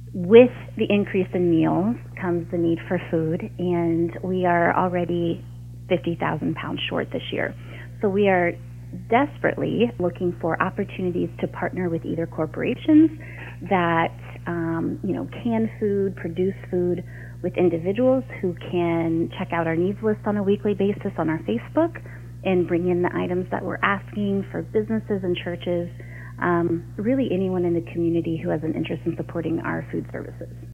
With the increase in meals comes the need for food, and we are already 50,000 pounds short this year. So we are desperately looking for opportunities to partner with either corporations that can food, produce food, with individuals who can check out our needs list on a weekly basis on our Facebook and bring in the items that we're asking, for businesses and churches, really anyone in the community who has an interest in supporting our food services.